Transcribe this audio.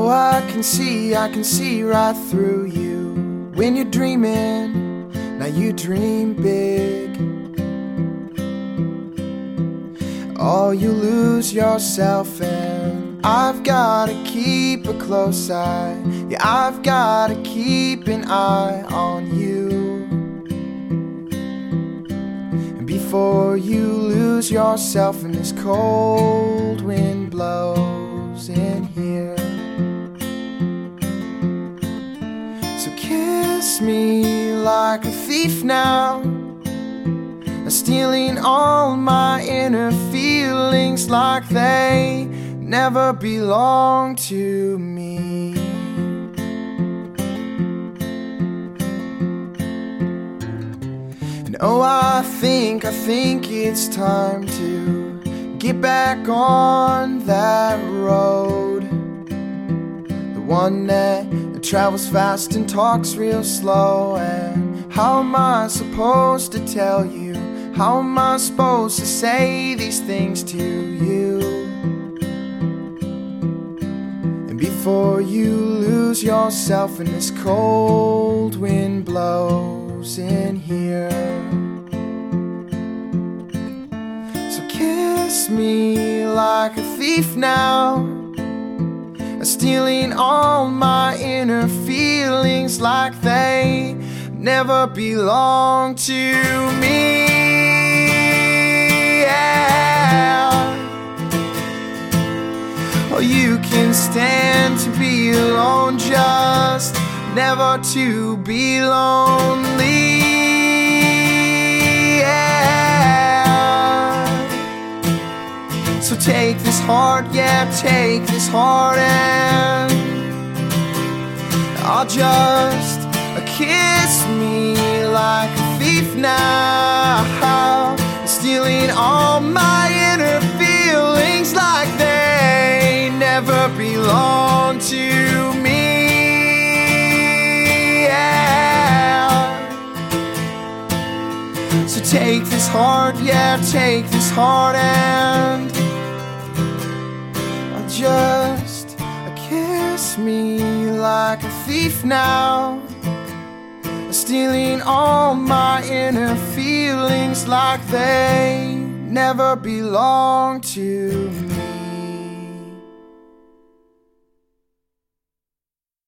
Oh, I can see right through you. When you're dreaming, now you dream big. Oh, you lose yourself and I've gotta keep a close eye. Yeah, I've gotta keep an eye on you. And before you lose yourself and this cold wind blows in here, so kiss me like a thief now, stealing all my inner feelings like they never belong to me. And oh, I think it's time to get back on that road, the one that travels fast and talks real slow. And how am I supposed to tell you? How am I supposed to say these things to you? And before you lose yourself and this cold wind blows in here, so kiss me like a thief now, stealing all my inner feelings like they never belong to me. Oh, you can stand to be alone, just never to be lonely. Yeah. So take this heart, yeah, take this heart, and I'll just kiss me like a thief now, stealing all my inner feelings like they never belong to me. Yeah. So take this heart, yeah, take this heart, and I'll just kiss me like a thief now, stealing all my inner feelings like they never belong to me.